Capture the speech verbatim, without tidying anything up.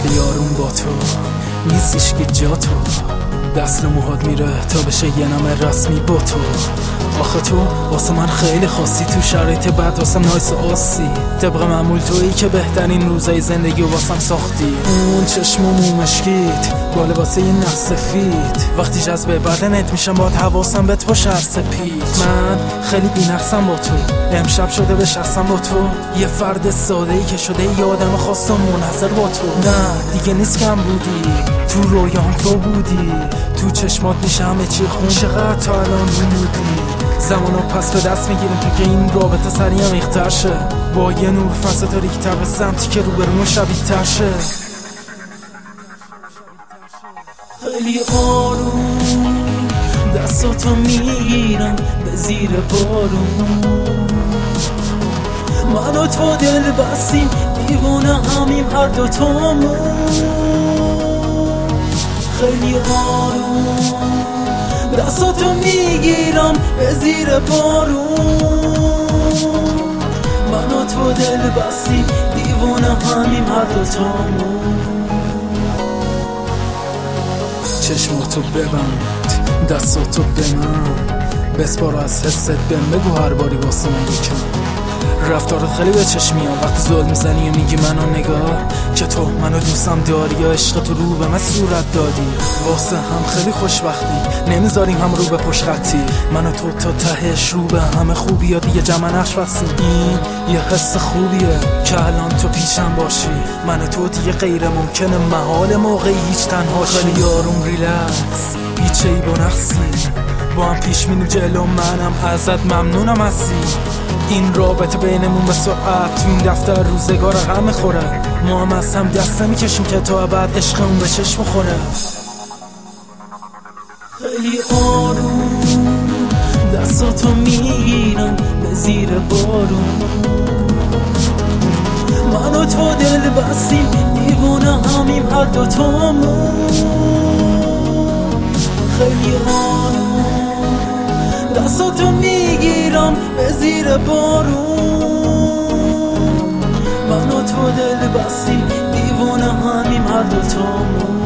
خیلی آروم با تو نیستیش که جا تو دست رو موهات میره تا بشه یه نام رسمی با تو. آخه تو واسه من خیلی خاصی، تو شرایط بد واسم نایس و آسی. طبق معمول تویی که بهترین روزای زندگی واسم ساختی. اون چشم و مومشکیت با لباسه یه نخ سفید، وقتی جذبه بدنت میشم باید حواسم بهت باشه هر سپیچ. من خیلی بی‌نقصم با تو، امشب شده به شخصم با تو. یه فرد ساده ای که شده یه آدم خاص و منحصر با تو. نه دیگه نیست کم بودی، تو رویام تو بودی، تو چشمات میشه همه چی خون. چقدر تا الان بودی، زمانو پس به دست میگیریم تو که این رابطه سریع عمیق‌تر شه. با یه نور فضا تاریک‌تر به سمتی که روبرومون شبیه‌تر شه. خیلی آروم دستاتو میگیرم به زیر بارون، من و تو دل بستیم دیوونه همیم هر دوتامون. خیلی آروم دستاتو میگیرم به زیر بارون، من و تو دل بستیم دیوونه همیم هر دوتامون. چشماتو ببند دستاتو به من بسپار، از حست بهم بگو هر باری واسه من یکم. رفتارت خیلی به چشم میاد وقتی زل میزنی و میگی منو نگاه که تو منو دوستم داری، یا عشق تو رو به من صورت دادی. واسه هم خیلی خوشبختی، نمیذاریم هم رو به پشت خطی. من و تو تا تهش رو به همه خوبی ها دیگه جمع نقش بستیم. این یه حس خوبیه که الان تو پیشم باشی، من و تو دیگه غیر ممکنه محال موقعی هیچ تنهاشی. خیلی آروم ریلکس هیچ ای با نقصی، با هم پیش میریم جلو، منم ازت ممنونم هستی. این رابطه بینمون به سرعت تو این دفتر روزگار غم میخوره، ما هم از هم دسته میکشیم که تا بعد عشقمون به چشم خوره. خیلی آروم دستاتو میگیرم به زیر بارون، من و تو دل بستیم دیوونه همیم هر دوتامون. خیلی آروم دستاتو میگیرم به زیر بارون، من و تو دل بستیم دیوونه همیم هر دوتامون.